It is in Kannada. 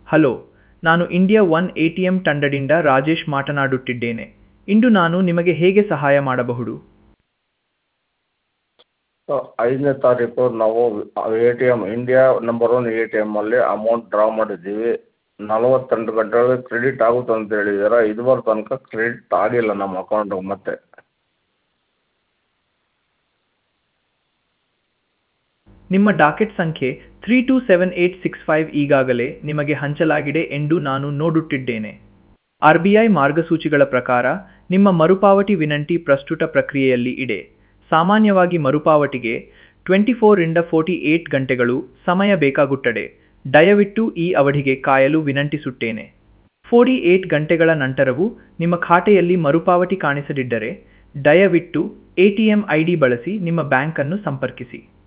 ಹಲೋ, ನಾನು ಇಂಡಿಯಾ ಒನ್ ಎಟಿಎಂ ತಂಡದಿಂದ ರಾಜೇಶ್ ಮಾತನಾಡುತ್ತಿದ್ದೇನೆ. ಇಂದು ನಾನು ನಿಮಗೆ ಹೇಗೆ ಸಹಾಯ ಮಾಡಬಹುದು? 5ನೇ ತಾರೀಕು ನಾವು ATM ಇಂಡಿಯಾ ನಂಬರ್ 1 ATM ಅಲ್ಲಿ ಅಮೌಂಟ್ ಡ್ರಾ ಮಾಡಿದ್ದೀವಿ. 48 ಗಂಟೆಗಳಲ್ಲಿ ಕ್ರೆಡಿಟ್ ಆಗುತ್ತೆ ಅಂತ ಹೇಳಿದ್ದೀರಾ. ಇದುವರೆಗೆ ತನಕ ಕ್ರೆಡಿಟ್ ಆಗಿಲ್ಲ ನಮ್ಮ ಅಕೌಂಟಿಗೆ ಮತ್ತೆ. ನಿಮ್ಮ ಡಾಕೆಟ್ ಸಂಖ್ಯೆ 327865 ಈಗಾಗಲೇ ನಿಮಗೆ ಹಂಚಲಾಗಿದೆ ಎಂದು ನಾನು ನೋಡುತ್ತಿದ್ದೇನೆ. RBI ಮಾರ್ಗಸೂಚಿಗಳ ಪ್ರಕಾರ ನಿಮ್ಮ ಮರುಪಾವತಿ ವಿನಂತಿ ಪ್ರಸ್ತುತ ಪ್ರಕ್ರಿಯೆಯಲ್ಲಿ ಇದೆ. ಸಾಮಾನ್ಯವಾಗಿ ಮರುಪಾವತಿಗೆ 24 ರಿಂದ 48 ಗಂಟೆಗಳು ಸಮಯ ಬೇಕಾಗುತ್ತದೆ. ದಯವಿಟ್ಟು ಈ ಅವಧಿಗೆ ಕಾಯಲು ವಿನಂತಿಸುತ್ತೇನೆ. 48 ಗಂಟೆಗಳ ನಂತರವೂ ನಿಮ್ಮ ಖಾತೆಯಲ್ಲಿ ಮರುಪಾವತಿ ಕಾಣಿಸದಿದ್ದರೆ, ದಯವಿಟ್ಟು ATM ID ಬಳಸಿ ನಿಮ್ಮ ಬ್ಯಾಂಕನ್ನು ಸಂಪರ್ಕಿಸಿ.